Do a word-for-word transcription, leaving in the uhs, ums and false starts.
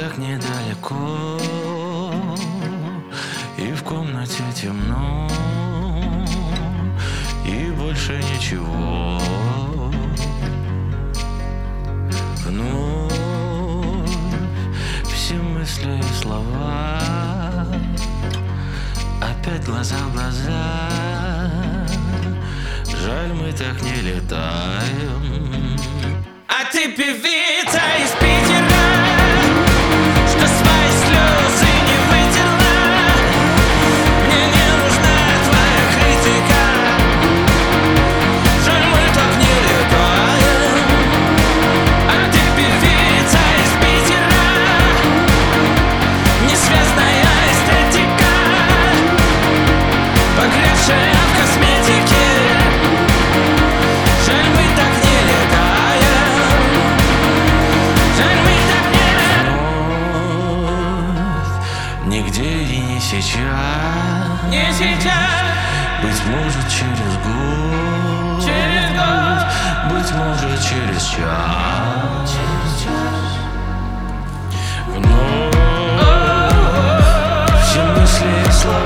так недалеко, и в комнате темно, и больше ничего. Вновь все мысли и слова, опять глаза в глаза. Жаль, мы так не летаем. А ты певица из Питера, что свои слезы не вытерла. Мне не нужна твоя критика. Жаль, мы так не летаем. А ты певица из Питера, несвязная эстетика, погрязшая в косметике. Жаль, мы так не летаем. Жаль, мы так не летаем. Нигде и не сейчас. Не сейчас. Быть может, через год. Через год. Быть может, через час. Через час. Вновь все мысли и слова.